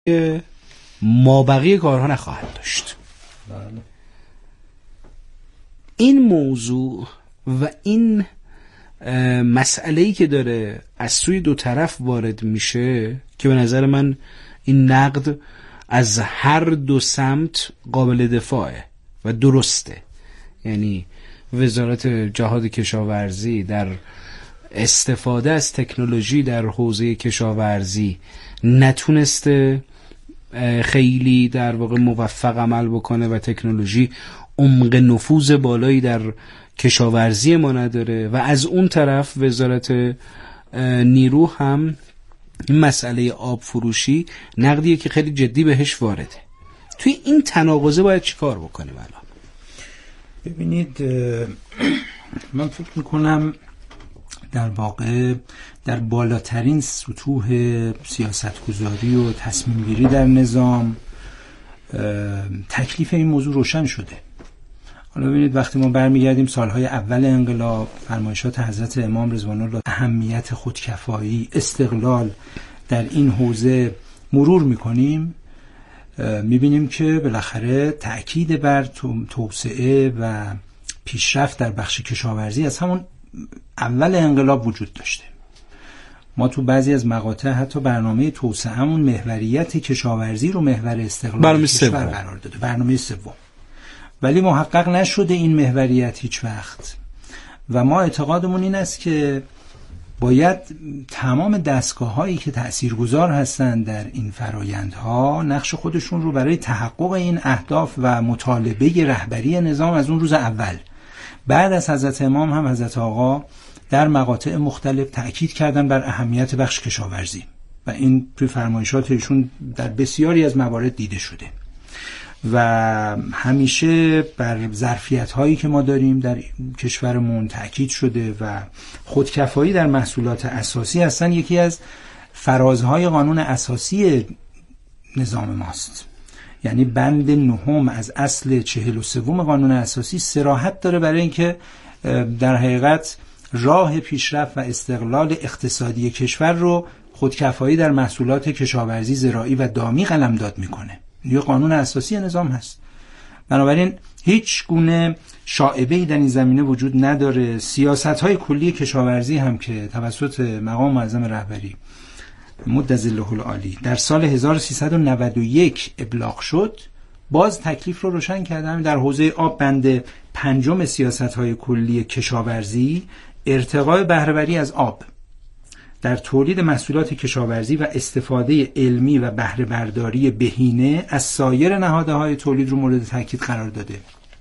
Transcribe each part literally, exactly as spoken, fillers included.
مابقی کارها نخواهد داشت. بله. این موضوع و این مسئله‌ای که داره از سوی دو طرف وارد میشه که به نظر من این نقد از هر دو سمت قابل دفاعه و درسته. یعنی وزارت جهاد کشاورزی در استفاده از تکنولوژی در حوزه کشاورزی نتونسته خیلی در واقع موفق عمل بکنه و تکنولوژی عمق نفوذ بالایی در کشاورزی ما نداره و از اون طرف وزارت نیرو هم این مسئله آب فروشی نقدیه که خیلی جدی بهش وارده. توی این تناقضه باید چی کار بکنیم الان؟ ببینید من فکر میکنم در واقع در بالاترین سطوح سیاستگذاری و تصمیم گیری در نظام تکلیف این موضوع روشن شده. حالا ببینید وقتی ما برمیگردیم سالهای اول انقلاب، فرمایشات حضرت امام رضوان الله، اهمیت خودکفایی، استقلال در این حوزه مرور میکنیم، میبینیم که بالاخره تأکید بر توسعه و پیشرفت در بخش کشاورزی از همون اول انقلاب وجود داشته. ما تو بعضی از مقاطع حتی برنامه توسعه‌مون محوریت کشاورزی رو محور استقلال کشور قرار داده، برنامه سوم، ولی محقق نشده این محوریت هیچ وقت. و ما اعتقادمون این است که باید تمام دستگاه هایی که تأثیرگذار هستند در این فرایندها نقش خودشون رو برای تحقق این اهداف و مطالبه رهبری نظام از اون روز اول بعد از حضرت امام هم حضرت آقا در مقاطع مختلف تأکید کردن بر اهمیت بخش کشاورزی و این توی فرمایشات ایشون در بسیاری از موارد دیده شده و همیشه بر ظرفیت هایی که ما داریم در کشورمون تأکید شده و خودکفایی در محصولات اساسی هستن یکی از فرازهای قانون اساسی نظام ماست. یعنی بند نهم از اصل چهل و سوم قانون اساسی صراحت داره برای اینکه در حقیقت راه پیشرفت و استقلال اقتصادی کشور رو خودکفایی در محصولات کشاورزی، زراعی و دامی قلمداد میکنه. یه قانون اساسی نظام هست. بنابراین هیچ گونه شائبه‌ای در این زمینه وجود نداره. سیاست‌های کلی کشاورزی هم که توسط مقام معظم رهبری مد ظله العالی در سال هزار و سیصد و نود و یک ابلاغ شد، باز تکلیف رو روشن کردن. در حوزه آب بند پنجم سیاست‌های کلی کشاورزی ارتقاء بهره‌وری از آب در تولید محصولات کشاورزی و استفاده علمی و بهره برداری بهینه از سایر نهادهای تولید رو مورد تاکید قرار داده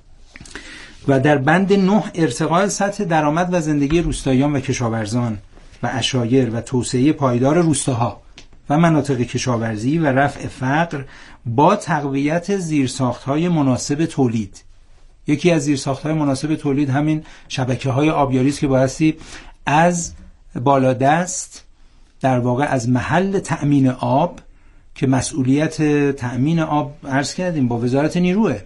و در بند نه ارتقاء سطح درآمد و زندگی روستاییان و کشاورزان و عشایر و توسعه پایدار روستاها و مناطق کشاورزی و رفع فقر با تقویت زیرساخت‌های مناسب تولید. یکی از زیرساخت‌های مناسب تولید همین شبکه‌های آبیاری است که بایستی از بالادست در واقع از محل تأمین آب که مسئولیت تأمین آب عرض کردیم با وزارت نیروه،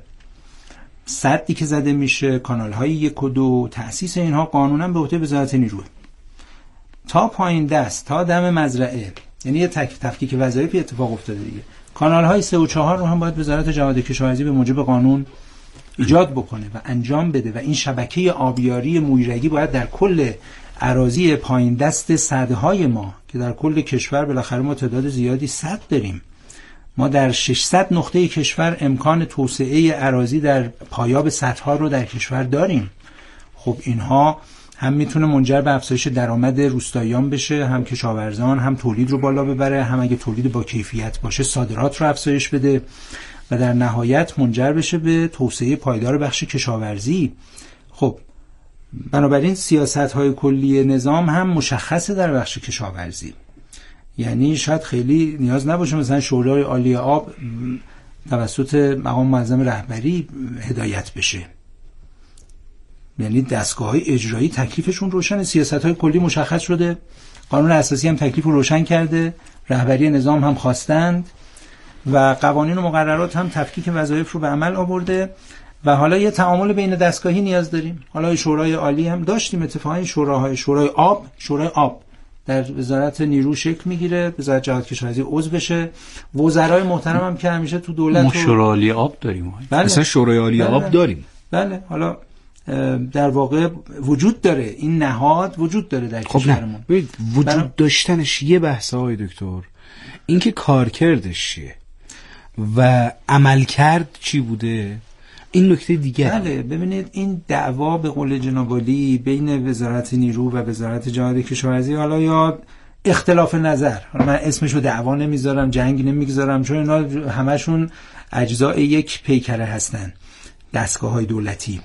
سدی که زده میشه، کانال‌های یک و دو، تأسیس اینها قانونا به عهده وزارت نیروه، تا پایین دست تا دم مزرعه، یعنی یه تک تفکیک وظایفی اتفاق افتاده دیگه. کانال‌های سه و چهار رو هم باید وزارت جهاد کشاورزی به موجب قانون ایجاد بکنه و انجام بده و این شبکه آبیاری مویرگی باید در کل اراضی پایین دست سدهای ما که در کل کشور بالاخره ما تعداد زیادی سد داریم، ما در ششصد نقطه کشور امکان توسعه اراضی در پایاب سدها رو در کشور داریم. خب اینها هم میتونه منجر به افزایش درآمد روستاییان بشه، هم کشاورزان، هم تولید رو بالا ببره، هم اگه تولید با کیفیت باشه صادرات رو افزایش بده و در نهایت منجر بشه به توسعه پایدار بخش کشاورزی. خب بنابراین سیاست‌های کلی نظام هم مشخصه در بخش کشاورزی. یعنی شاید خیلی نیاز نباشه مثلا شورای عالی آب توسط مقام معظم رهبری هدایت بشه. یعنی دستگاه‌های اجرایی تکلیفشون روشنه، سیاست‌های کلی مشخص شده، قانون اساسی هم تکلیف رو روشن کرده، رهبری نظام هم خواستند و قوانین و مقررات هم تفکیک وظایف رو به عمل آورده و حالا یه تعامل بین دستگاهی نیاز داریم. حالا شورای عالی هم داشتیم، اتفاقا شوراهای شورای آب، شورای آب در وزارت نیرو شکل میگیره، وزارت جهاد کشاورزی عضو بشه. وزرای محترم هم که همیشه تو دولت ما شورای عالی آب داریم. بله. مثلا شورای عالی بله. آب داریم. بله. حالا در واقع وجود داره، این نهاد وجود داره در خب کشورمون. وجود برام... داشتنش یه بحث های دکتر، اینکه کارکردش چیه و عملکرد چی بوده این نکته دیگه. بله ببینید این دعوا به قول جناب عالی بین وزارت نیرو و وزارت جهاد کشاورزی، حالا یا اختلاف نظر، حالا من اسمشو دعوا نمیذارم، جنگ نمیگذارم، چون اینا همشون اجزای یک پیکره هستن، دستگاه‌های دولتی،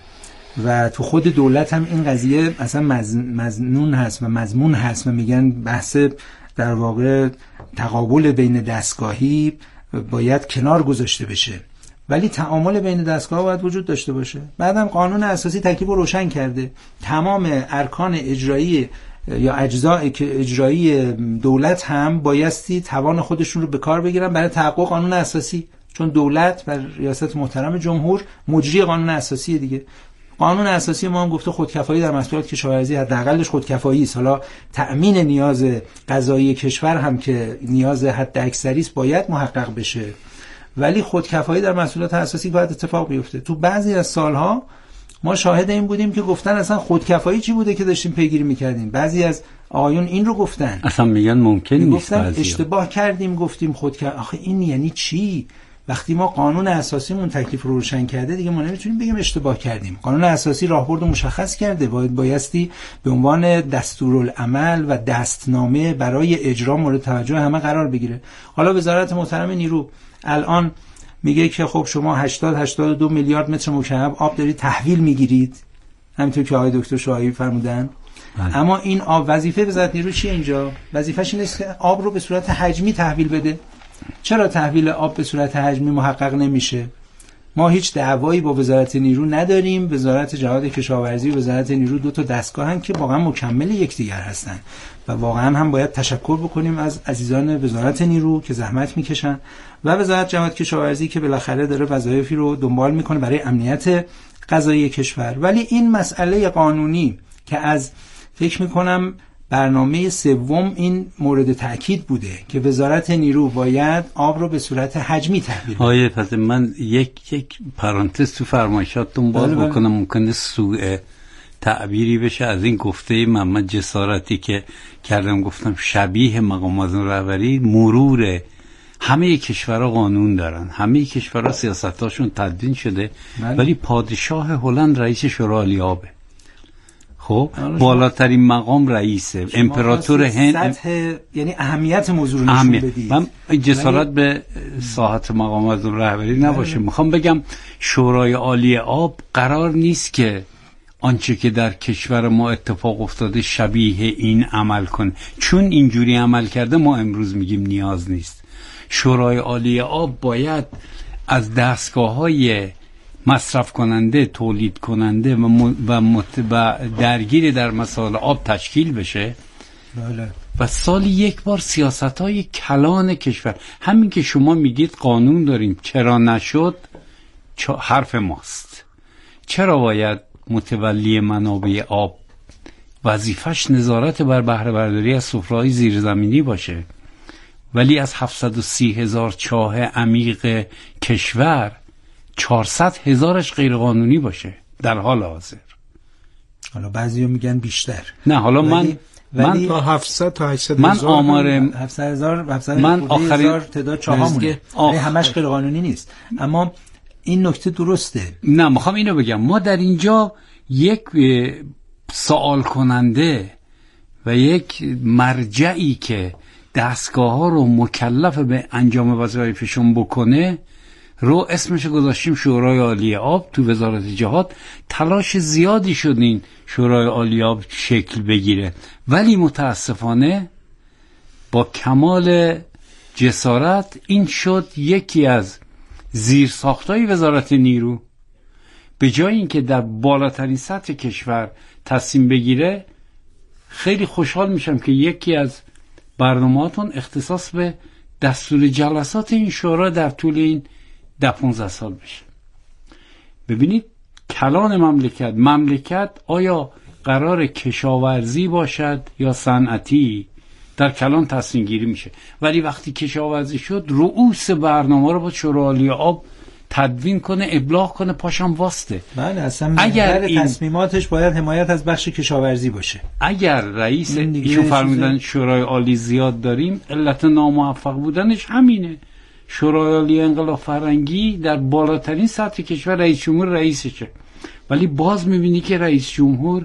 و تو خود دولت هم این قضیه اصلا مظنون هست و مضمون هست و میگن بحث در واقع تقابل بین دستگاهی باید کنار گذاشته بشه، ولی تعامل بین دستگاه باید وجود داشته باشه. بعدم قانون اساسی تکلیف رو روشن کرده، تمام ارکان اجرایی یا اجزای که اجرایی دولت هم بایستی توان خودشون رو به کار بگیرن برای تحقق قانون اساسی، چون دولت و ریاست محترم جمهور مجری قانون اساسی دیگه. قانون اساسی ما هم گفته خودکفایی در محصولات کشاورزی حداقلش خودکفایی است. حالا تأمین نیاز غذایی کشور هم که نیاز حد اکثری است باید محقق بشه، ولی خودکفایی در محصولات اساسی باید اتفاق بیفته. تو بعضی از سالها ما شاهد این بودیم که گفتن اصلا خودکفایی چی بوده که داشتیم پیگیری میکردیم. بعضی از آقایون این رو گفتن، اصلا میگن ممکن نیست، گفتن اشتباه کردیم گفتیم خودکفایی. آخه این یعنی چی؟ وقتی ما قانون اساسیمون تکلیف رو روشن کرده دیگه ما نمیتونیم بگیم اشتباه کردیم. قانون اساسی راهبرد مشخص کرده، باید بایستی به عنوان دستورالعمل و دستنامه برای اجرا مورد توجه همه قرار بگیره. حالا وزارت محترم نیرو الان میگه که خب شما هشتاد هشتاد و دو میلیارد متر مکعب آب دارید تحویل میگیرید، همینطور که آقای دکتر شاهی فرمودن. بله. اما این آب وظیفه وزارت نیرو چیه اینجا؟ وظیفه‌ش اینه که آب رو به صورت حجمی تحویل بده. چرا تحویل آب به صورت حجمی محقق نمیشه؟ ما هیچ دعوایی با وزارت نیرو نداریم. وزارت جهاد کشاورزی و وزارت نیرو دو تا دستگاه هم که واقعا مکمل یکدیگر هستن و واقعا هم باید تشکر بکنیم از عزیزان وزارت نیرو که زحمت میکشن و وزارت جهاد کشاورزی که بالاخره داره وظایفی رو دنبال میکنه برای امنیت غذایی کشور. ولی این مسئله قانونی که از فکر میکنم برنامه سوم این مورد تأکید بوده که وزارت نیرو باید آب رو به صورت حجمی تحویل بده. آیه پس من یک یک پرانتز تو فرمایشاتون باز بله بکنم، ممکنه سوء تعبیری بشه از این گفته محمد جسارتی که کردم، گفتم شبیه مقام رهبری مرور همه کشورها قانون دارن، همه کشورها سیاستاشون تدوین شده بله. ولی پادشاه هلند رئیس شورای عالی آبه. خب بالاترین مقام رئیسه، امپراتور هند. سطح یعنی اهمیت موضوع رو نشون بدید. من جسارت ولی... به ساحت مقام از رهبری نباشه. بله. میخوام بگم شورای عالی آب قرار نیست که آنچه که در کشور ما اتفاق افتاده شبیه این عمل کنه، چون اینجوری عمل کرده ما امروز میگیم نیاز نیست. شورای عالی آب باید از دستگاه‌های مصرف کننده، تولید کننده و, م... و, مت... و درگیر در مسائل آب تشکیل بشه. بله. و سالی یک بار سیاست‌های کلان کشور، همین که شما میگید قانون داریم، چرا نشد چ... حرف ماست. چرا باید متولی منابع آب وظیفش نظارت بر بهره برداری از سفره‌های زیرزمینی باشه، ولی از هفتصد و سی هزار چاه عمیق کشور چهارصد هزارش غیر قانونی باشه در حال حاضر؟ حالا بعضیا میگن بیشتر. نه حالا ولی من ولی من تا هفتصد تا هشتصد من آمار هفتصد هزار هفتصد من آخرین تعداد چاهامونه، یعنی همش غیر قانونی نیست. اما این نکته درسته. نه میخوام اینو بگم، ما در اینجا یک سوال کننده و یک مرجعی که دستگاه ها رو مکلف به انجام وظایفشون بکنه رو اسمش گذاشتیم شورای عالی آب. تو وزارت جهاد تلاش زیادی شد این شورای عالی آب شکل بگیره، ولی متاسفانه با کمال جسارت این شد یکی از زیرساختای وزارت نیرو. به جای اینکه در بالاترین سطح کشور تصمیم بگیره، خیلی خوشحال میشم که یکی از برنامه‌هاتون اختصاص به دستور جلسات این شورا در طول این ده پونزده سال بشه. ببینید کلان مملکت مملکت آیا قرار کشاورزی باشد یا صنعتی، در کلان تصمیم گیری میشه. ولی وقتی کشاورزی شد رؤوس برنامه رو با شورای عالی آب تدوین کنه، ابلاغ کنه، پاشم واسطه. بله اصلا اگر این تصمیماتش باید حمایت از بخش کشاورزی باشه. اگر رئیس ایشون فرمودن شورای عالی زیاد داریم، علت ناموفق بودنش همینه. شورای عالی انقلاب فرهنگی در بالاترین سطح کشور رئیس جمهور رئیسشه، ولی باز میبینی که رئیس جمهور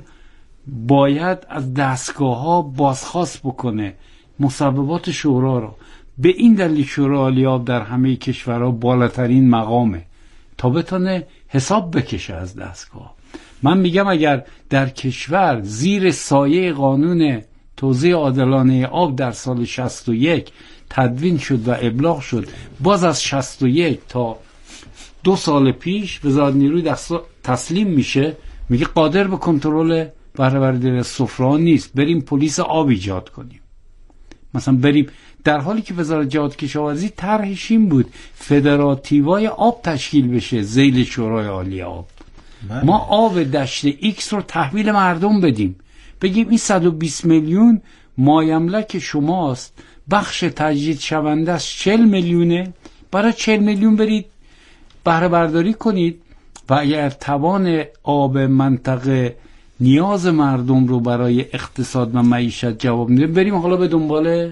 باید از دستگاه ها بازخواست بکنه مصوبات شورا رو. به این دلیل شورای عالی آب در همه کشورها بالاترین مقامه تا بتونه حساب بکشه از دستگاه. من میگم اگر در کشور زیر سایه قانون توزیع عادلانه آب در سال شصت و یک تدوین شد و ابلاغ شد، باز از شصت و یک تا دو سال پیش وزارت نیروی تسلیم میشه، میگه قادر به کنترل بهره برداری سفره نیست، بریم پلیس آب ایجاد کنیم. مثلا بریم، در حالی که وزارت جهاد کشاورزی طرحش این بود فدراتیوای آب تشکیل بشه ذیل شورای عالی آب. من. ما آب دشت ایکس رو تحویل مردم بدیم، بگیم این صد و بیست میلیون مایملک شماست، بخش تجدید شونده است چهل میلیونه، برای چهل میلیون برید بهره برداری کنید و اگر توان آب منطقه نیاز مردم رو برای اقتصاد و معیشت جواب میده، بریم حالا به دنبال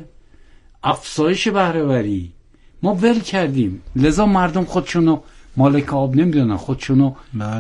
افزایش بهره وری. ما ول کردیم، لذا مردم خودشونو مالک آب نمیدونن، خودشونو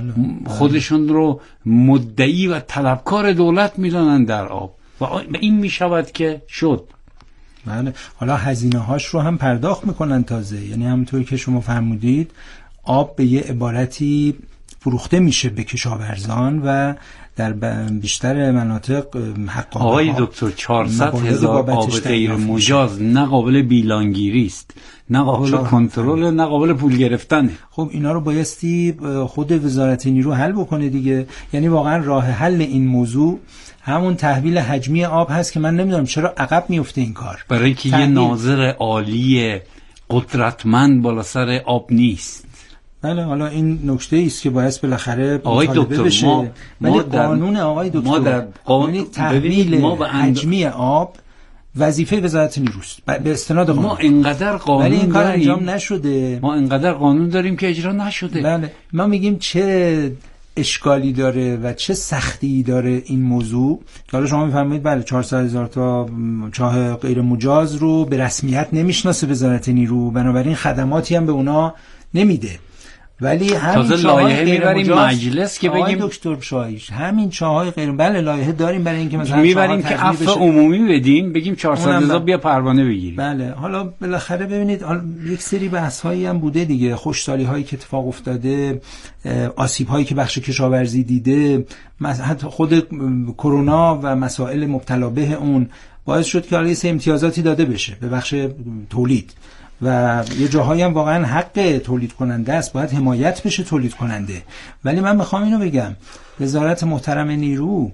خودشون رو مدعی و طلبکار دولت میدونن در آب و این میشود که شد. بله، حالا هزینه هاش رو هم پرداخت میکنن تازه، یعنی همونطور که شما فرمودید آب به یه عبارتی فروخته میشه به کشاورزان و در بیشتر مناطق حق آقای دکتر چهارصد هزار آب غیر مجاز نه قابل بیلانگیری است، نه قابل کنترل، نه قابل پول گرفتن. خب اینا رو بایستی خود وزارت نیرو حل بکنه دیگه. یعنی واقعا راه حل این موضوع همون تحویل حجمی آب هست که من نمیدونم چرا عقب میفته این کار. برای اینکه یه ناظر عالی قدرتمند بالا سر آب نیست. بله، حالا این نکته است که باید بالاخره آقای دکتر بشه. ما, ولی قانون آقای دکتر ما در قانون تحویل ما حجمی آب وظیفه وزارت نیروست به استناد قانون. ما اینقدر قانون ولی این کار داریم انجام نشده. ما اینقدر قانون داریم که اجرا نشده. بله، ما میگیم چه اشکالی داره و چه سختی داره این موضوع که حالا شما میفرمایید بله چهارصد هزار تا چاه غیر مجاز رو به رسمیت نمیشناسه وزارت نیرو، بنابراین خدماتی هم به اونا نمیده. ولی همین تازه لایحه میبریم مجلس که بگیم دکتر شایش همین چاهای غیر بله لایحه داریم برای اینکه مثلا میبریم که عفو عمومی بدیم، بگیم چهارصد هزار بیا پروانه بگیریم. بله، حالا بالاخره ببینید یک سری بحث هایی هم بوده دیگه، خوشحالی هایی که اتفاق افتاده، آسیب هایی که بخش کشاورزی دیده، حتی خود کرونا و مسائل مبتلا به اون باعث شد که حالا امتیازاتی داده بشه به بخش تولید و یه جاهایی هم واقعا حق تولید کننده است، باید حمایت بشه تولید کننده. ولی من میخوام اینو بگم، وزارت محترم نیرو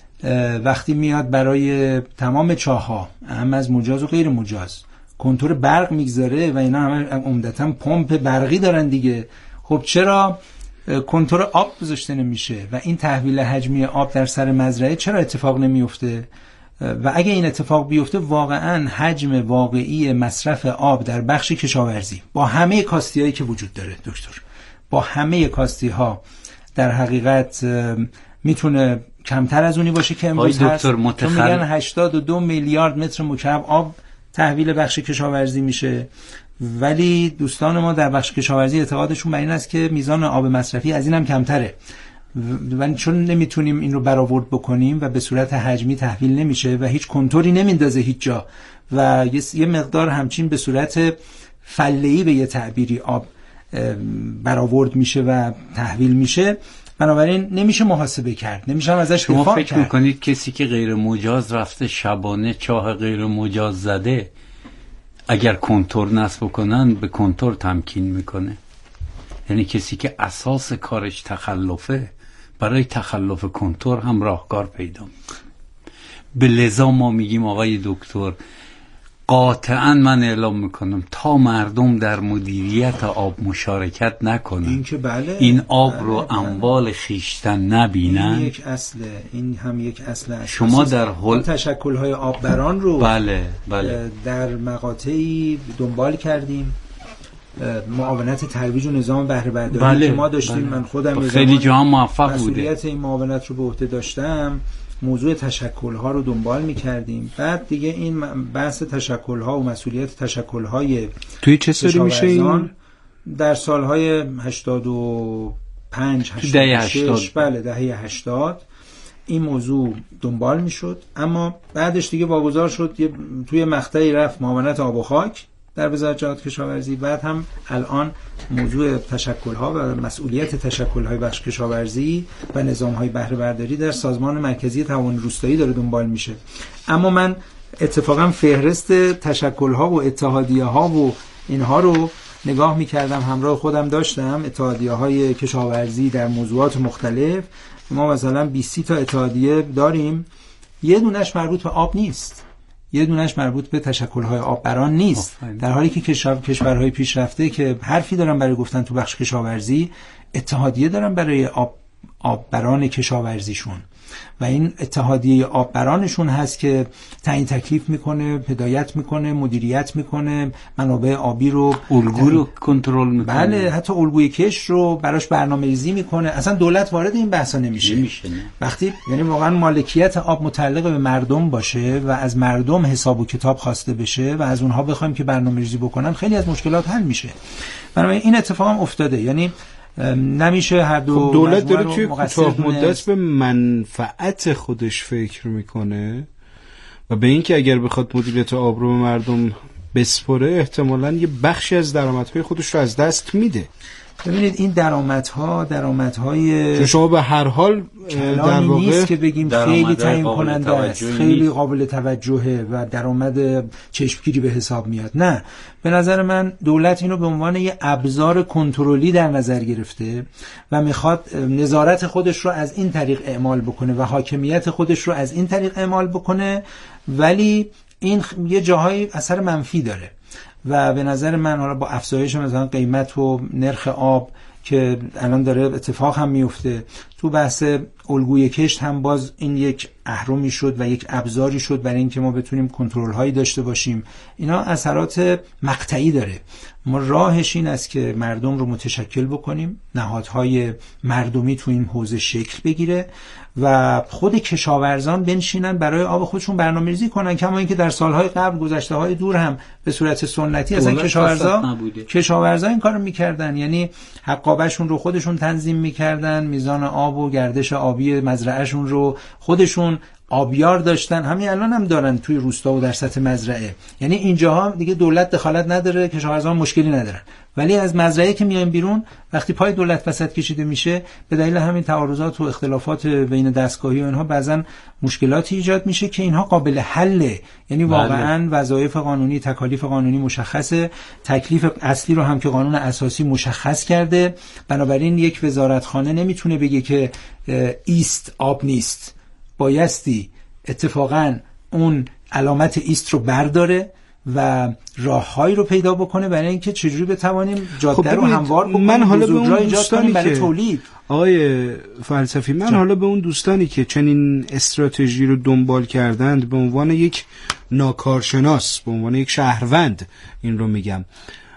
وقتی میاد برای تمام چاه‌ها هم از مجاز و غیر مجاز کنتور برق میگذاره و اینا همه عمدتاً پمپ برقی دارن دیگه، خب چرا کنتور آب گذاشته نمیشه و این تحویل حجمی آب در سر مزرعه چرا اتفاق نمیفته؟ و اگه این اتفاق بیفته واقعا حجم واقعی مصرف آب در بخش کشاورزی با همه کاستی‌هایی که وجود داره دکتر، با همه کاستی‌ها در حقیقت میتونه کمتر از اونی باشه که امروز هست. متخل... میگن هشتاد و دو میلیارد متر مکعب آب تحویل بخش کشاورزی میشه، ولی دوستان ما در بخش کشاورزی اعتقادشون بر این است که میزان آب مصرفی از این هم کمتره و چون نمیتونیم این رو برآورد بکنیم و به صورت حجمی تحویل نمیشه و هیچ کنتوری نمیندازه هیچ جا و یه مقدار همچین به صورت فله‌ای به یه تعبیری آب برآورد میشه و تحویل میشه، بنابراین نمیشه محاسبه کرد، نمیشه ازش دفاع کرد. شما فکر میکنید کسی که غیر مجاز رفته شبانه چاه غیر مجاز زده اگر کنتور نصب کنن به کنتور تمکین میکنه؟ یعنی کسی که اساس کارش تخلفه برای تخلف کنتور هم راهکار پیدا میکنه. به لذا ما میگیم آقای دکتر قاطعا من اعلام میکنم تا مردم در مدیریت آب مشارکت نکنن، این که بله، این آب بله رو بله. اموال خیشتن نبینن، این یک اصله، این هم یک اصل. شما در حال تشکل‌های آببران رو بله بله در مقاطعی دنبال کردیم، معاونت ترویج و نظام بهره برداری بله، که ما داشتیم، بله. من خودم خیلی جا موفق بوده، مسئولیت این معاونت رو به عهده داشتم، موضوع تشکل‌ها رو دنبال می‌کردیم. بعد دیگه این بحث تشکل‌ها و مسئولیت تشکل‌های توی چه سالی میشه این؟ در سال‌های هشتاد و پنج دهه هشتاد و شش، بله دهه هشتاد این موضوع دنبال می‌شد، اما بعدش دیگه واگذار شد، توی مقطعی رفت معاونت آب و خاک در وزارت جهاد کشاورزی، بعد هم الان موضوع تشکل‌ها و مسئولیت تشکل‌های بخش کشاورزی و نظام‌های بهره برداری در سازمان مرکزی تعاون روستایی داره دنبال میشه. اما من اتفاقا فهرست تشکل‌ها و اتحادیه‌ها و اینها رو نگاه می‌کردم، همراه خودم داشتم اتحادیه‌های کشاورزی در موضوعات مختلف. ما مثلا بیست تا اتحادیه داریم، یه دونش مربوط به آب نیست، یه دونش مربوط به تشکل‌های آببران نیست، در حالی که کشورهای پیشرفته که حرفی دارن برای گفتن تو بخش کشاورزی، اتحادیه دارن برای آب آببران کشاورزیشون و این اتحادیه آببرانشون هست که تعیین تکلیف میکنه، هدایت میکنه، مدیریت میکنه، منابع آبی رو، الگو رو کنترل میکنه، بله حتی الگوی کش رو براش برنامه‌ریزی میکنه. اصلا دولت وارد این بحثا نمیشه. نمیشه نه. وقتی یعنی واقعا مالکیت آب متعلق به مردم باشه و از مردم حساب و کتاب خواسته بشه و از اونها بخوایم که برنامه‌ریزی بکنن، خیلی از مشکلات حل میشه. بنابراین این اتفاق هم افتاده، یعنی نمیشه هر دو. خب دولت داره توی کوتاه مدت به منفعت خودش فکر میکنه و به اینکه اگر بخواد مدیریت آب رو به مردم بسپره، احتمالاً یه بخشی از درآمدهای خودش رو از دست میده. ببینید این درآمدها درآمدهای شما به هر حال در واقع نیست که بگیم خیلی تعیین کننده است، خیلی قابل توجهه و درآمد چشمگیری به حساب میاد. نه، به نظر من دولت اینو به عنوان یه ابزار کنترلی در نظر گرفته و میخواد نظارت خودش رو از این طریق اعمال بکنه و حاکمیت خودش رو از این طریق اعمال بکنه، ولی این یه جاهای اثر منفی داره و به نظر من حالا با افزایش مثلا قیمت و نرخ آب که الان داره اتفاق هم میفته، تو بحث الگوی کشت هم باز این یک اهرمی شد و یک ابزاری شد برای اینکه ما بتونیم کنترل هایی داشته باشیم. اینا اثرات مقطعی داره. ما راهش این است که مردم رو متشکل بکنیم، نهادهای مردمی تو این حوزه شکل بگیره و خود کشاورزان بنشینن برای آب خودشون برنامه‌ریزی کنن، کما اینکه در سالهای قبل، گذشته های دور هم به صورت سنتی اصلا کشاورزا کشاورزا این کارو میکردن، یعنی حقابهشون رو خودشون تنظیم میکردن، میزان آب و گردش آبی مزرعهشون رو خودشون آبیار داشتن، همین الان هم دارن توی روستا و در سطح مزرعه. یعنی اینجاها دیگه دولت دخالت نداره، کشاورزان مشکلی ندارن، ولی از مزرعه که میایم بیرون، وقتی پای دولت وسط کشیده میشه، به دلیل همین تعارضات و اختلافات بین دستگاهی و اینها بعضن مشکلاتی ایجاد میشه که اینها قابل حله. یعنی واقعا وظایف قانونی، تکالیف قانونی مشخصه، تکلیف اصلی رو هم که قانون اساسی مشخص کرده، بنابراین یک وزارتخانه نمیتونه بگه که ایست آب نیست، بایستی اتفاقا اون علامت ایست رو برداره و راههایی رو پیدا بکنه برای اینکه چجوری بتوانیم جاده خب رو هموار بکنیم. من حالا به اون دوستانی برای که تولید. آقای فلسفی، من جا. حالا به اون دوستانی که چنین استراتژی رو دنبال کردند به عنوان یک ناکارشناس، به عنوان یک شهروند این رو میگم،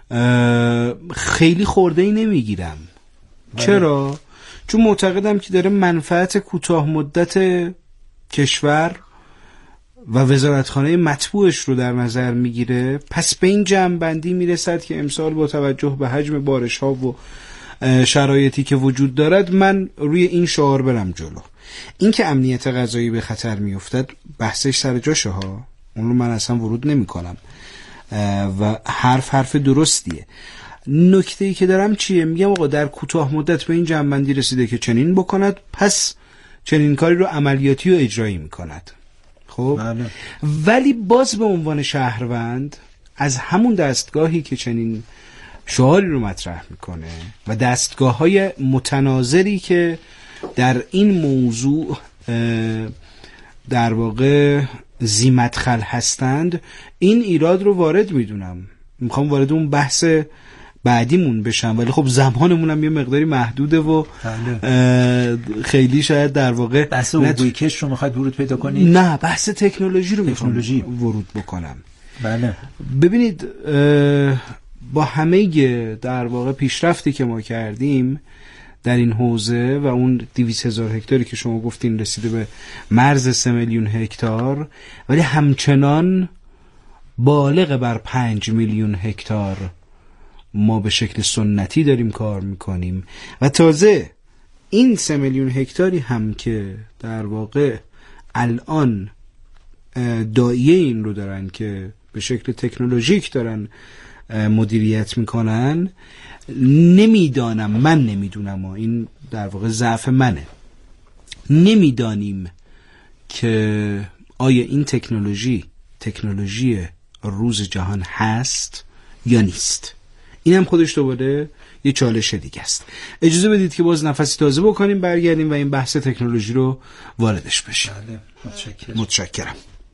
خیلی خورده‌ای نمیگیرم. چرا؟ چون معتقدم که داره منفعت کوتاه مدت کشور و وزارتخانه مطبوعش رو در نظر میگیره. پس به این جمع‌بندی میرسد که امسال با توجه به حجم بارش ها و شرایطی که وجود دارد، من روی این شعار برم جلو. این که امنیت غذایی به خطر میافتد بحثش سر جاشه ها، اون رو من اصلا ورود نمی کنم و حرف حرف درستیه. نکته‌ای که دارم چیه؟ میگم آقا در کوتاه مدت به این جمع‌بندی رسیده که چنین بکند، پس چنین کاری رو عملیاتی و اجرایی میکند. خب بله. ولی باز به عنوان شهروند از همون دستگاهی که چنین شعاری رو مطرح میکنه و دستگاه‌های متناظری که در این موضوع در واقع ذی مدخل هستند، این ایراد رو وارد میدونم. میخوام وارد اون بحث بعدیمون بشم، ولی خب زمانمون هم یه مقداری محدوده و خیلی شاید در واقع بحث اوگویکش رو میخواید ورود پیدا کنید؟ نه، بحث تکنولوژی رو تکنولوژی ورود بکنم. بله. ببینید با همه در واقع پیشرفتی که ما کردیم در این حوزه و اون دویست هزار هکتاری که شما گفتین رسیده به مرز سه میلیون هکتار، ولی همچنان بالغ بر پنج میلیون هکتار ما به شکل سنتی داریم کار میکنیم و تازه این سه میلیون هکتاری هم که در واقع الان داعیه این رو دارن که به شکل تکنولوژیک دارن مدیریت میکنن، نمیدانم، من نمیدونم، این در واقع ضعف منه، نمیدانیم که آیا این تکنولوژی تکنولوژی روز جهان هست یا نیست. این هم خودش دوباره یه چالش دیگه است. اجازه بدید که باز نفسی تازه بکنیم، برگردیم و این بحث تکنولوژی رو واردش بشیم. بله، متشکرم. متشکرم.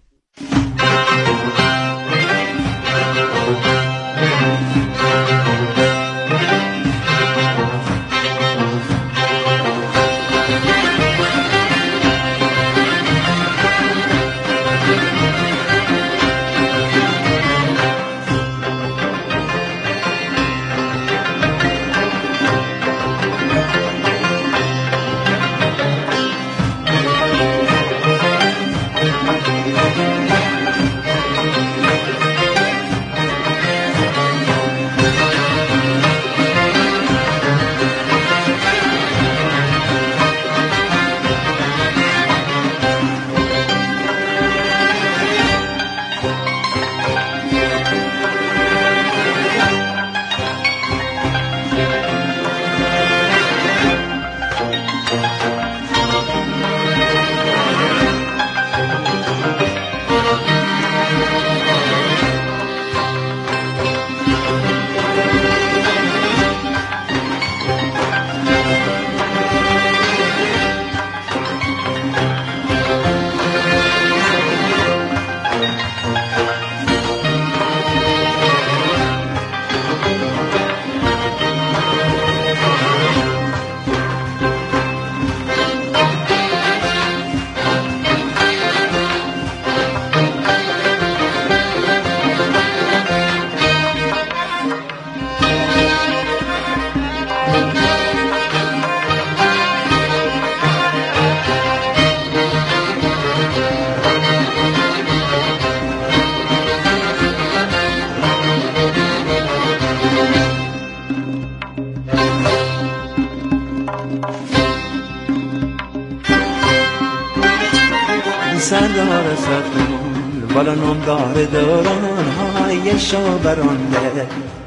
سردار سخنون بالا نمدار دوران های شابرانده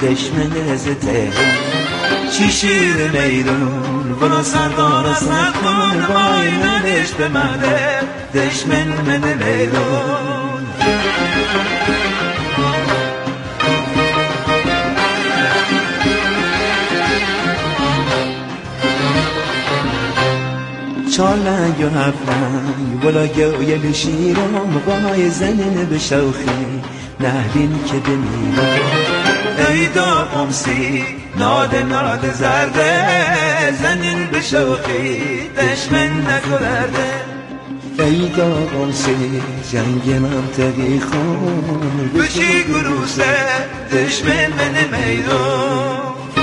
دشمن زده چی شیر میدون بالا سردار سخنون وای نبش به مده دشمن من میدون چالنگ و هفلنگ ولا گویل شیرم وای زنن به شوخی نهبین که بمیرم ای دا قمسی ناده ناده زرده زنن به شوخی دشمن نکرده ای دا قمسی جنگ منطقی خون بشی گروسه دشمن من میدون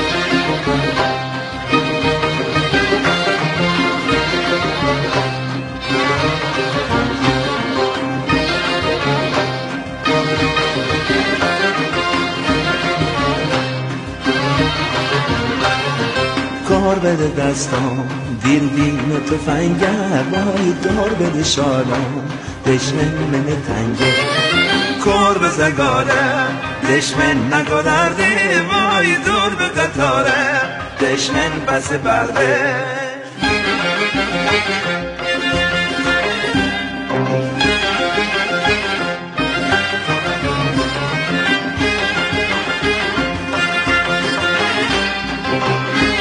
کار بده دستام دیر دین و تفنگر وای دار بده شالام دشمن من تنگه کار به زگاره دشمن نگذرده وای دور به قطاره دشمن پس برده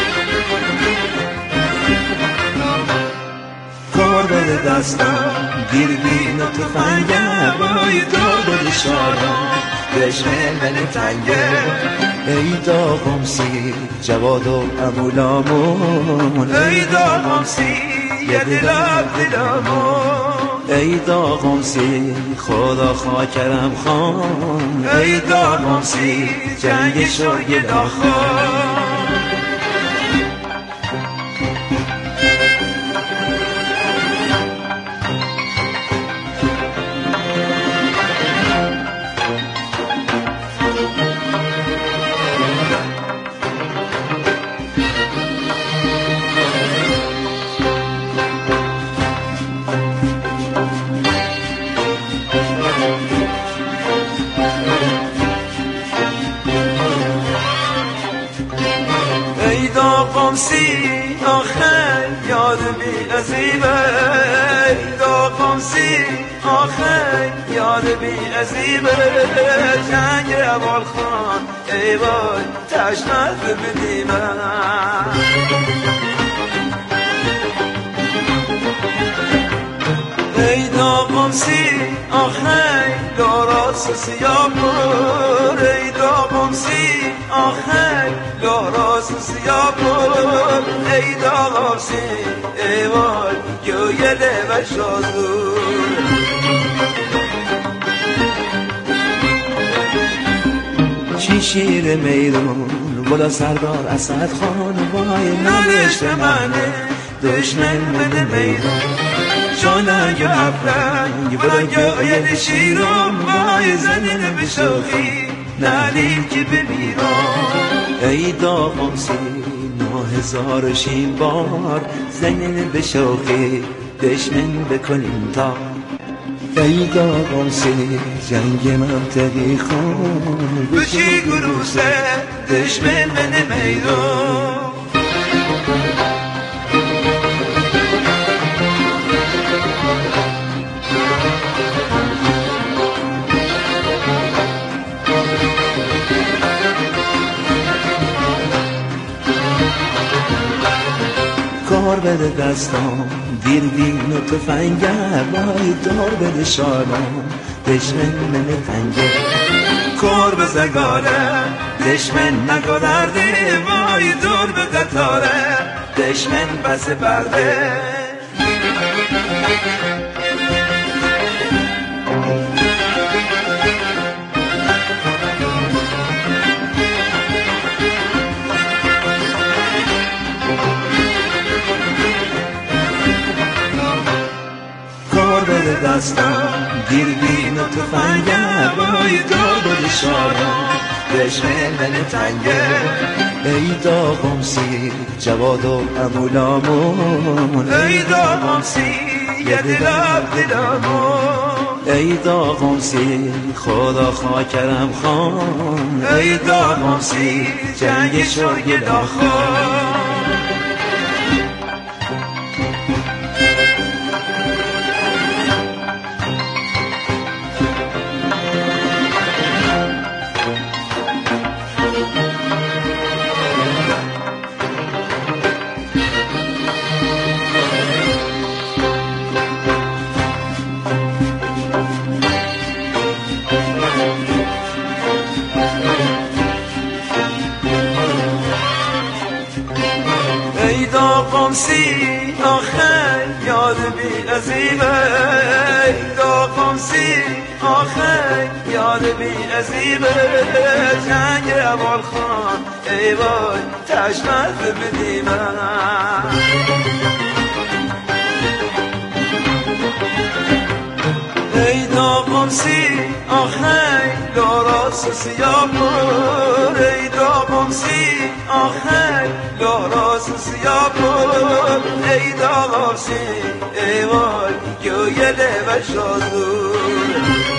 دستم دیر بین و تفنگر بای دار بده شادان دشمن من تنگه ای داغم سی جواد و امولامون ای داغم سی یه دلم دلمون ای داغم سی خدا خاکرم خان ای داغم سی جنگ شرگ داخان قمسی آخر یاد بی عزیبه ای دا قمسی آخر یاد بی عزیبه جنگ اول خان ای وای تشنه بدیمه ای دا قمسی آخر داراس سیاه بر ای دا قمسی آخر داراس سیاه بر ای دا قمسی ای وای گویه لبه شازور چی شیر میدون بلا سردار اسد خان وای نوشت منه دشمن من میدون جانم افرنگ بلنگ شیرم وای زنن بشوخی نلیل که بمیرم ای داغم سی نه هزار شیم بار زنن بشوخی دشمن بکنیم تا ای داغم سی جنگ منطقی خون بچی گروسه دشمن من میدون کار بده دستان دیر دین و تفنگر وای دار بده شادان دشمن من تنگه کار به زگاره دشمن نگذرده وای دور به قطاره دشمن پس برده دستان دیر بین و تفنگر وای دار بده شادان دشمن من تنگه ای داغم سی جواد و امولامون ای داغم سی یه دلم دلمون ای داغم سی خدا خاکرم خان ای داغم سی جنگ شرگ داخان ای دا قمسی آخر یاد بی عزیبه ای دا قمسی آخر یاد بی عزیبه جنگ اول خان ای وای تشمت بدیمه ای دا قمسی آخر داراس سیاه بر ای دا قمسی آخر داراس سیاه بر ای دا قمسی ای وای گویه لبه شازور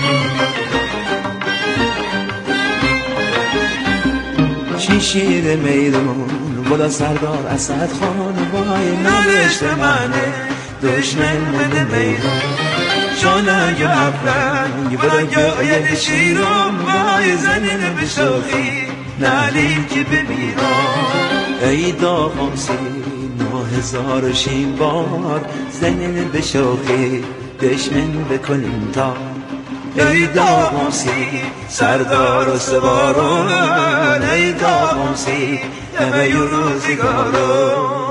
چی شیر میدون بلا سردار اسد خان وای نوشت منه دشمن من میدون جانم افرنگ بلنگ شیرم وای زنن بشوخی نلیل که بمیرم ای داغم سی نه هزار شیم بار زنن بشوخی دشمن بکنیم تا ای داموسی سردار و سوارون ای داموسی همه روزگارون